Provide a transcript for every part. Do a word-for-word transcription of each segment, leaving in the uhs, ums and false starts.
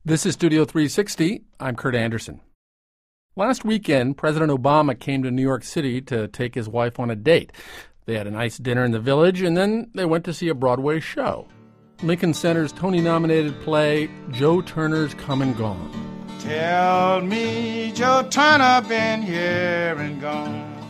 This is Studio three sixty. I'm Kurt Anderson. Last weekend, President Obama came to New York City to take his wife on a date. They had a nice dinner in the Village, and then they went to see a Broadway show. Lincoln Center's Tony-nominated play, Joe Turner's Come and Gone. Tell me, Joe Turner been here and gone.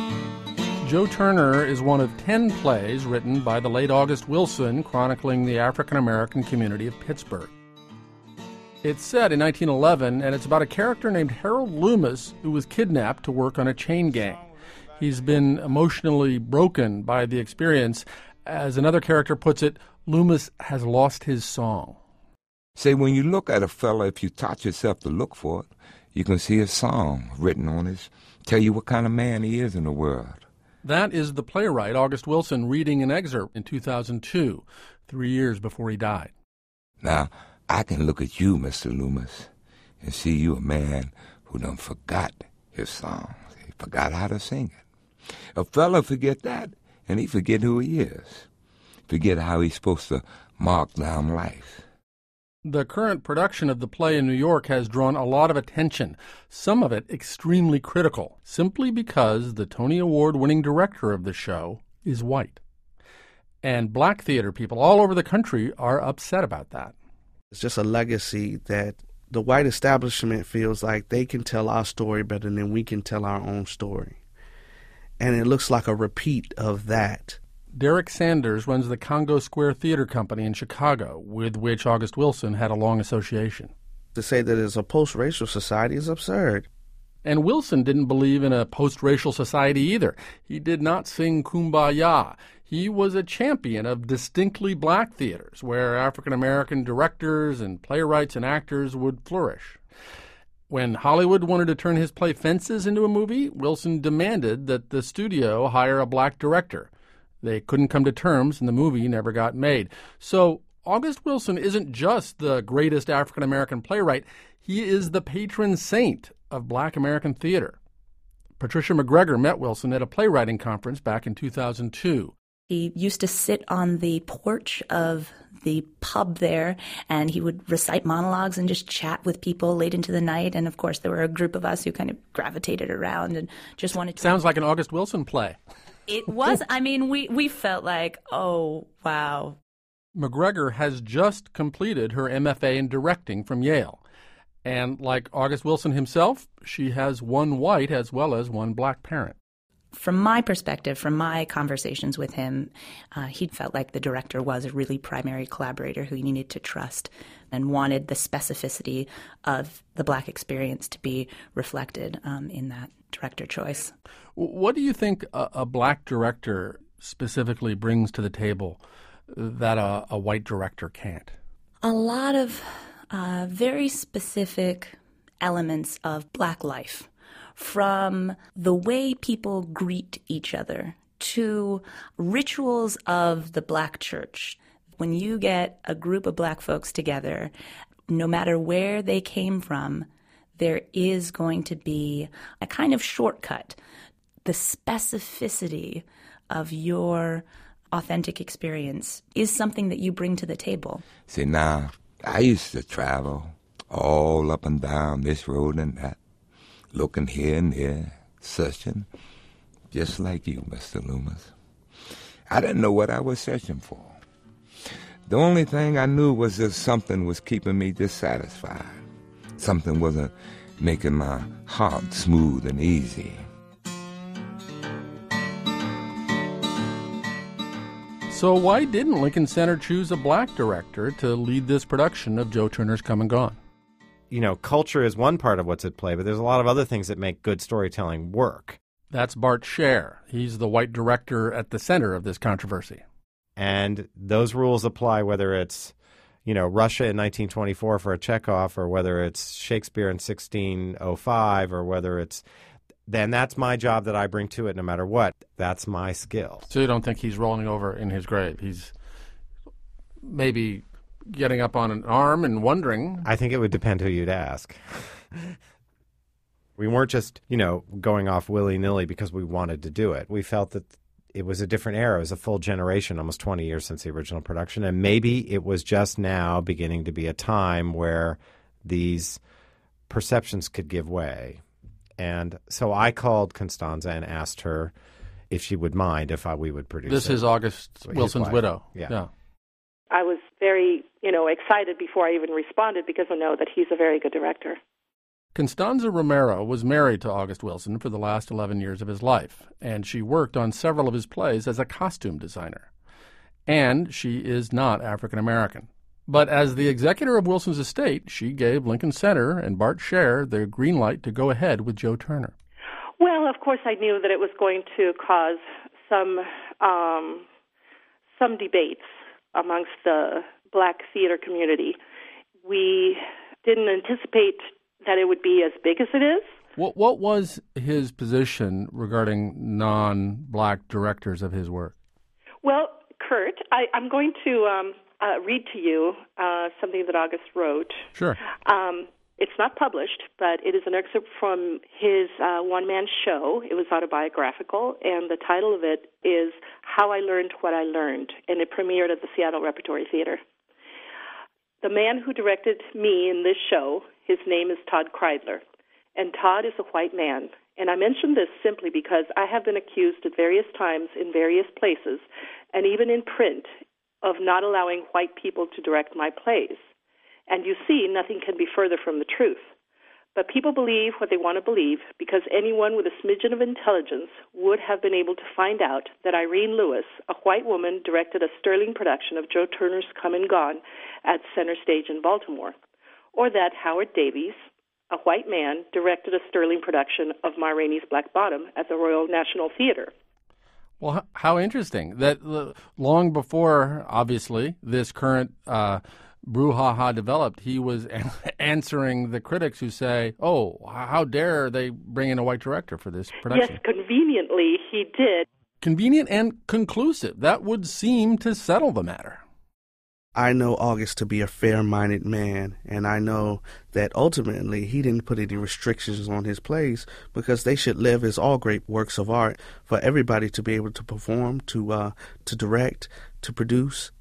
Joe Turner is one of ten plays written by the late August Wilson chronicling the African-American community of Pittsburgh. It's set in nineteen eleven, and it's about a character named Harold Loomis who was kidnapped to work on a chain gang. He's been emotionally broken by the experience. As another character puts it, Loomis has lost his song. Say, when you look at a fella, if you taught yourself to look for it, you can see a song written on his, tell you what kind of man he is in the world. That is the playwright August Wilson reading an excerpt in two thousand two, three years before he died. Now, I can look at you, Mister Loomis, and see you a man who done forgot his songs. He forgot how to sing it. A fella forget that, and he forget who he is. Forget how he's supposed to mark down life. The current production of the play in New York has drawn a lot of attention, some of it extremely critical, simply because the Tony Award-winning director of the show is white. And black theater people all over the country are upset about that. It's just a legacy that the white establishment feels like they can tell our story better than we can tell our own story. And it looks like a repeat of that. Derek Sanders runs the Congo Square Theater Company in Chicago, with which August Wilson had a long association. To say that it's a post-racial society is absurd. And Wilson didn't believe in a post-racial society either. He did not sing Kumbaya. He was a champion of distinctly black theaters, where African-American directors and playwrights and actors would flourish. When Hollywood wanted to turn his play Fences into a movie, Wilson demanded that the studio hire a black director. They couldn't come to terms, and the movie never got made. So August Wilson isn't just the greatest African-American playwright. He is the patron saint of black American theater. Patricia McGregor met Wilson at a playwriting conference back in two thousand two. He used to sit on the porch of the pub there, and he would recite monologues and just chat with people late into the night. And, of course, there were a group of us who kind of gravitated around and just wanted to... Sounds like an August Wilson play. It was. I mean, we, we felt like, oh, wow. McGregor has just completed her M F A in directing from Yale. And like August Wilson himself, she has one white as well as one black parent. From my perspective, from my conversations with him, uh, he felt like the director was a really primary collaborator who he needed to trust and wanted the specificity of the black experience to be reflected um, in that director choice. What do you think a, a black director specifically brings to the table that a, a white director can't? A lot of uh, very specific elements of black life. From the way people greet each other to rituals of the black church. When you get a group of black folks together, no matter where they came from, there is going to be a kind of shortcut. The specificity of your authentic experience is something that you bring to the table. See, now, I used to travel all up and down this road and that, looking here and there, searching, just like you, Mister Loomis. I didn't know what I was searching for. The only thing I knew was that something was keeping me dissatisfied. Something wasn't making my heart smooth and easy. So why didn't Lincoln Center choose a black director to lead this production of Joe Turner's Come and Gone? You know, culture is one part of what's at play, but there's a lot of other things that make good storytelling work. That's Bart Sher. He's the white director at the center of this controversy. And those rules apply whether it's, you know, Russia in nineteen twenty-four for a Chekhov, or whether it's Shakespeare in sixteen oh five, or whether it's... Then that's my job that I bring to it no matter what. That's my skill. So you don't think he's rolling over in his grave? He's maybe getting up on an arm and wondering. I think it would depend who you'd ask. We weren't just, you know, going off willy-nilly because we wanted to do it. We felt that it was a different era. It was a full generation, almost twenty years since the original production. And maybe it was just now beginning to be a time where these perceptions could give way. And so I called Constanza and asked her if she would mind if I, we would produce This it. is August His Wilson's wife. widow. Yeah. yeah. I was very, you know, excited before I even responded because I know that he's a very good director. Constanza Romero was married to August Wilson for the last eleven years of his life, and she worked on several of his plays as a costume designer. And she is not African American. But as the executor of Wilson's estate, she gave Lincoln Center and Bart Sher the green light to go ahead with Joe Turner. Well, of course, I knew that it was going to cause some um, some debates amongst the black theater community. We didn't anticipate that it would be as big as it is. What, what was his position regarding non-black directors of his work? Well, Kurt, I, I'm going to um, uh, read to you uh, something that August wrote. Sure. Um, it's not published, but it is an excerpt from his uh, one-man show. It was autobiographical, and the title of it is How I Learned What I Learned, and it premiered at the Seattle Repertory Theater. The man who directed me in this show, his name is Todd Kreidler, and Todd is a white man. And I mention this simply because I have been accused at various times in various places, and even in print, of not allowing white people to direct my plays. And you see, nothing can be further from the truth. But people believe what they want to believe because anyone with a smidgen of intelligence would have been able to find out that Irene Lewis, a white woman, directed a sterling production of Joe Turner's Come and Gone at Center Stage in Baltimore, or that Howard Davies, a white man, directed a sterling production of Ma Rainey's Black Bottom at the Royal National Theater. Well, how interesting that uh, long before, obviously, this current uh, brouhaha developed, he was a- answering the critics who say, oh, how dare they bring in a white director for this production? Yes, conveniently, he did. Convenient and conclusive. That would seem to settle the matter. I know August to be a fair-minded man, and I know that ultimately he didn't put any restrictions on his plays because they should live as all great works of art for everybody to be able to perform, to uh, to direct, to produce.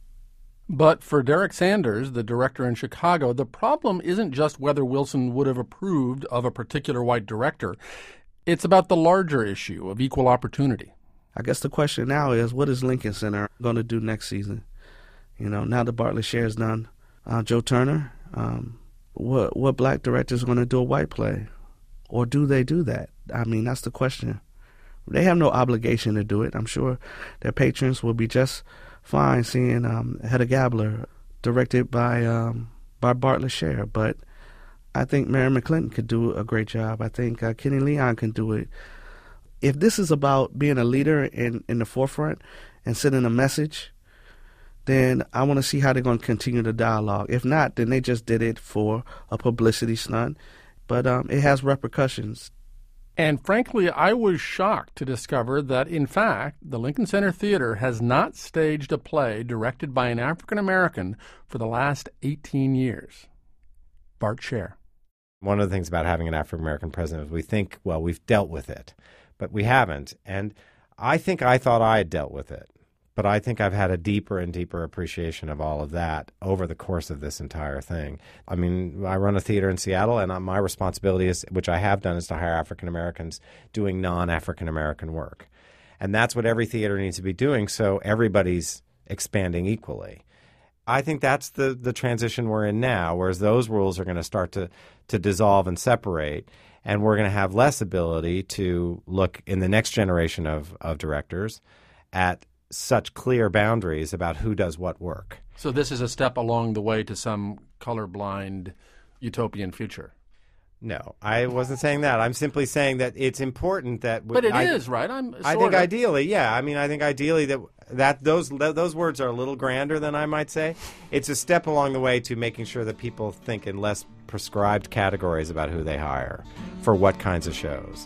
But for Derek Sanders, the director in Chicago, the problem isn't just whether Wilson would have approved of a particular white director. It's about the larger issue of equal opportunity. I guess the question now is, what is Lincoln Center going to do next season? You know, now that Bartlett Sher is done, uh, Joe Turner, um, what what black director is going to do a white play? Or do they do that? I mean, that's the question. They have no obligation to do it. I'm sure their patrons will be just fine seeing um, Hedda Gabler directed by um, by Bartlett Sher. But I think Mary McClinton could do a great job. I think uh, Kenny Leon can do it. If this is about being a leader in, in the forefront and sending a message, then I want to see how they're going to continue the dialogue. If not, then they just did it for a publicity stunt. But um, it has repercussions. And frankly, I was shocked to discover that, in fact, the Lincoln Center Theater has not staged a play directed by an African-American for the last eighteen years. Bart Sher. One of the things about having an African-American president is we think, well, we've dealt with it, but we haven't. And I think I thought I had dealt with it. But I think I've had a deeper and deeper appreciation of all of that over the course of this entire thing. I mean, I run a theater in Seattle, and my responsibility is, which I have done, is to hire African Americans doing non-African American work. And that's what every theater needs to be doing, so everybody's expanding equally. I think that's the, the transition we're in now, whereas those rules are going to start to, to dissolve and separate, and we're going to have less ability to look in the next generation of, of directors at such clear boundaries about who does what work. So this is a step along the way to some colorblind utopian future. No, I wasn't saying that. I'm simply saying that it's important that. But it I, is, right? I'm. I think of. ideally, yeah. I mean, I think ideally that that those those words are a little grander than I might say. It's a step along the way to making sure that people think in less prescribed categories about who they hire for what kinds of shows.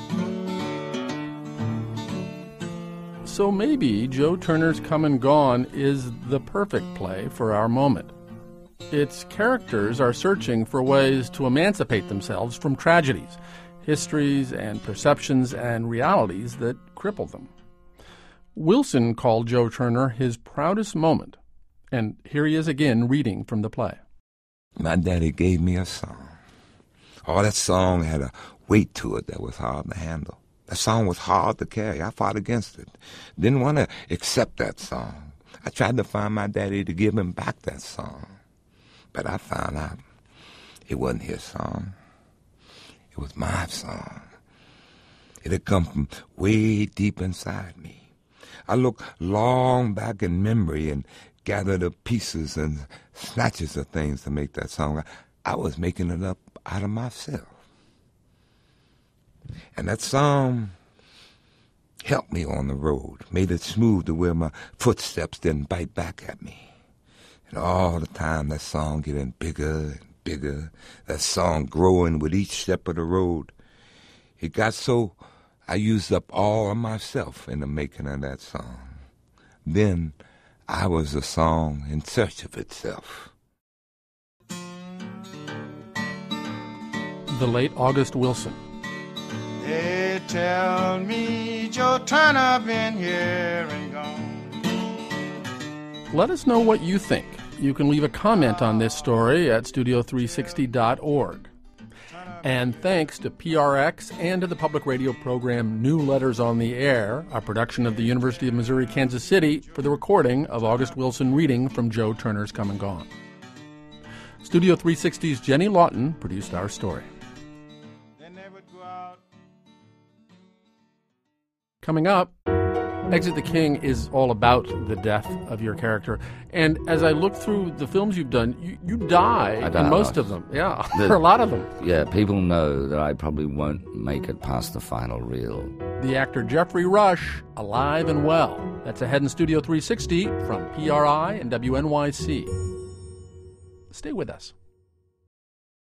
So maybe Joe Turner's Come and Gone is the perfect play for our moment. Its characters are searching for ways to emancipate themselves from tragedies, histories and perceptions and realities that cripple them. Wilson called Joe Turner his proudest moment, and here he is again reading from the play. my daddy gave me a song. Oh, that song had a weight to it that was hard to handle. That song was hard to carry. I fought against it. Didn't want to accept that song. I tried to find my daddy to give him back that song. But I found out it wasn't his song. It was my song. It had come from way deep inside me. I looked long back in memory and gathered the pieces and snatches of things to make that song. I was making it up out of myself. And that song helped me on the road, made it smooth to where my footsteps didn't bite back at me. And all the time that song getting bigger and bigger, that song growing with each step of the road. It got so I used up all of myself in the making of that song. Then I was a song in search of itself. The late August Wilson. They tell me Joe Turner been here and gone. Let us know what you think. You can leave a comment on this story at studio three sixty dot org. And thanks to P R X and to the public radio program New Letters on the Air, a production of the University of Missouri, Kansas City, for the recording of August Wilson reading from Joe Turner's Come and Gone. Studio three sixty's Jenny Lawton produced our story. Coming up, Exit the King is all about the death of your character. And as I look through the films you've done, you, you die, I die in most a lot. of them. Yeah, The- a lot of them. Yeah, people know that I probably won't make it past the final reel. The actor Jeffrey Rush, alive and well. That's ahead in Studio three sixty from P R I and W N Y C. Stay with us.